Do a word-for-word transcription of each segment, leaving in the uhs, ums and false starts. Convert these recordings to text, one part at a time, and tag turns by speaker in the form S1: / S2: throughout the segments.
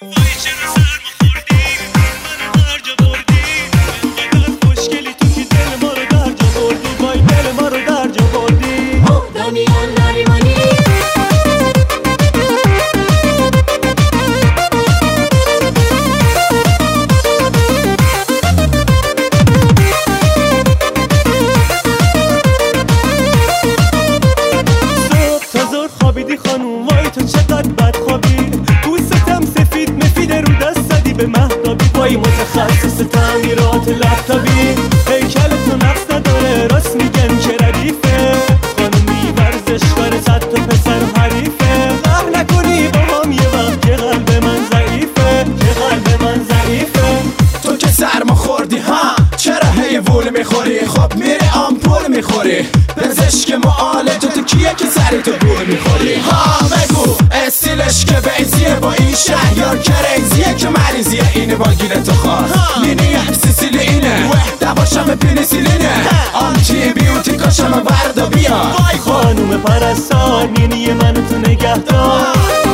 S1: وای متخصص تعمیرات لپتاپی، هیکلتون نقص نداره، راست میگن که ردیفه، خانومی ورزشکار صد تا پسر حریفه. قهر نکنی با هم یه وقت که قلب من ضعیفه، که قلب من ضعیفه.
S2: تو که سرما خوردی ها، چرا حیوون میخوری؟ خب میری آمپول میخوری. پزشک معالج تو کیه که سری تو گول میخوری؟ ها بگو استیلش که بیزیه، با این شهیار کریزیه که مریضیه. اینه با گیره تو خواست لینیه سیسیلی اینه، دواشم پینیسیلینه، آنتی بیوتیکاشم وردا بیا.
S1: وای خانوم پرستار، نینی منو تو نگهدار.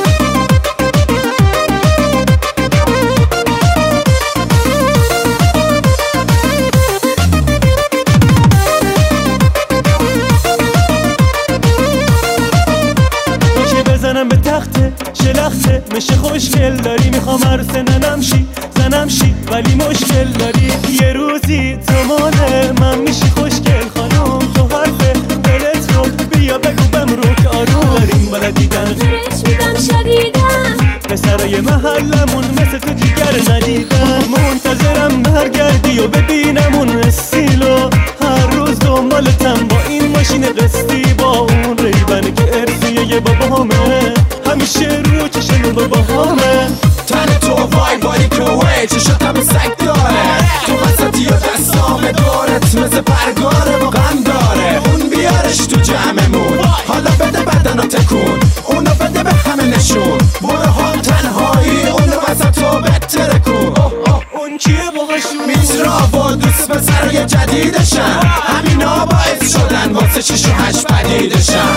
S1: زنم به تخته شلخته مشه خوشگل داری، میخوام عروس ننم شی زنم شی، ولی مشکل داری. یه روزی تو ماله من میشی خوشگل خانوم، تو حرف دلت رو بیا بگو بمرو که آروم داریم بالا دیدن
S3: رش میدم شدیدم.
S1: پسرای محلمون مثل تو جیگر ندیدم، منتظرم برگردی و ببینم اون استیلو. هر روز دنبالتم با این ماشین قسطی، با اون ریبنه که ارسیه یه بابا همه، همیشه رو چشم بابا همه.
S2: تن تو وای باری که وی چشاتم سگ داره، تو وسطی و دستام دارت مثل پرگاره و غم داره. اون بیارش تو جمعمون، حالا بده بدن و تکون، اونو بده به همه نشون. برو هم تنهایی اونو وسط و بتره کن.
S1: اون کیه باهاشون؟
S2: میترا و دوست پسرای جدیدشن، همینا باعث شدن واسه شیش و هشت پدیدشن.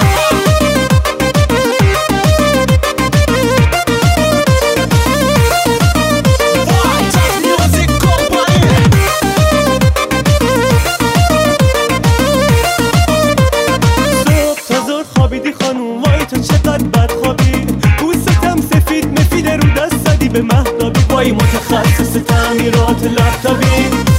S1: به مهدابی، وای متخصص تعمیرات لپتاپی.